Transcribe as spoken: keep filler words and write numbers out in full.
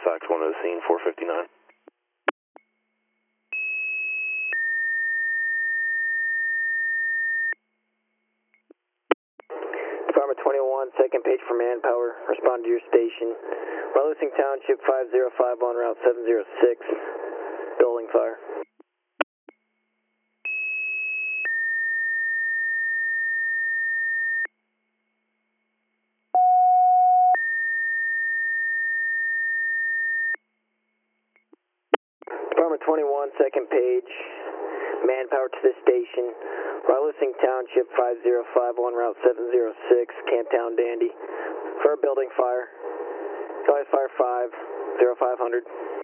Fox one to the scene, four fifty-nine. Department twenty-one, second page for manpower. Respond to your station. Wyalusing Township five zero five one, route seven zero six. Building fire. Department twenty-one, second page. Manpower to the station. Wyalusing Township five zero five one, route seven zero six. Camptown Dandy. For a building fire. Noise fire five zero five hundred.